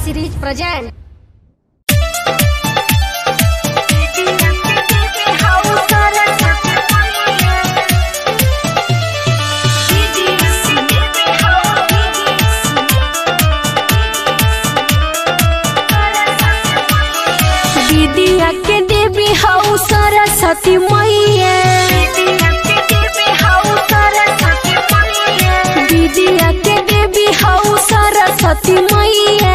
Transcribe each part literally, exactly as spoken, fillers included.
series present. विद्या के देवी हऊ सरस्वती मैया, विद्या के देवी हऊ सरस्वती मैया,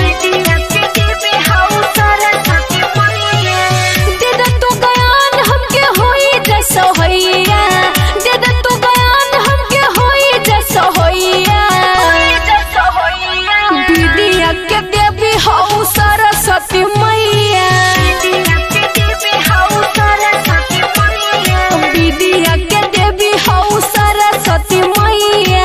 दे दे तू ज्ञान हमके होई जैसो होइया, दे दे तू ज्ञान हमके होई जैसो होइया, विद्या के देवी हऊ सरस्वती मैया, विद्या के देवी हऊ सरस्वती मैया।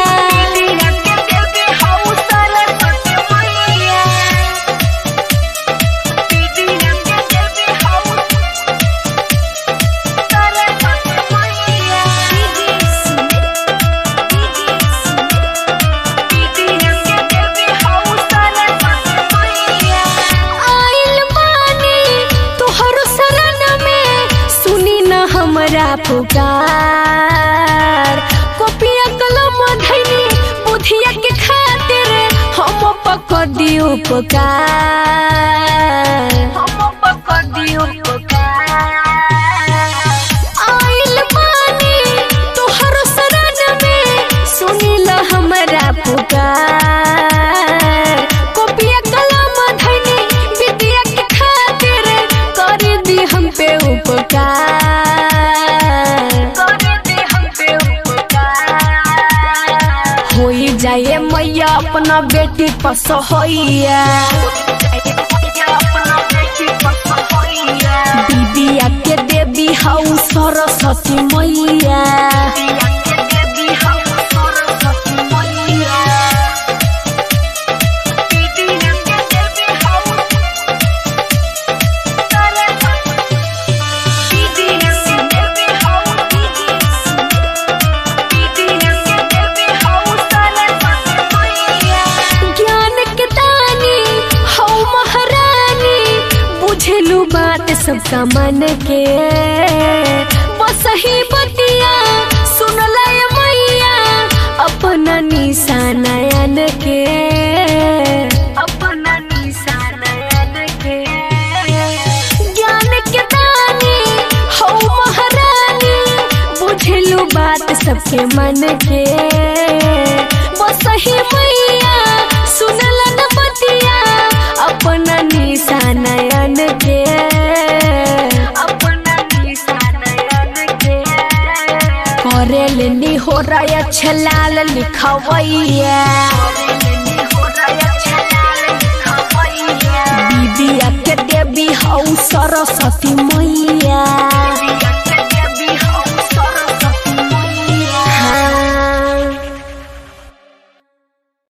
आइल बानी तोहर शरण में, सुनी न हमरा पुकार, कॉपिया कलम धैनी बुधिया के खातिर हम पकड़ दियो पुकार, हम पकड़ दियो पुकार। आइल बानी तोहर शरण में, सुनी ल हमरा पुकार, कॉपिया कलम धैनी विद्या के खातिर कर दी हम पे उपकार, होई जाए मैया अपना बेटी पसहोइया, विद्या के देवी हऊ सरस्वती मैया। ज्ञान के दानी हऊ महारानी, बुझलू बात सबका मन के, बस ही बतिया सुन लय मैया अपना निशानयन के, अपना निशानयन के। ज्ञान के दानी हऊ महारानी, बुझलू बात सबके मन के, बस ही मैया सुनल न बतिया अपना निशानयन के, अपना निशानयन के। करेल हो रहा छलाल लिखवैया, विद्या के देवी हऊ सरस्वती।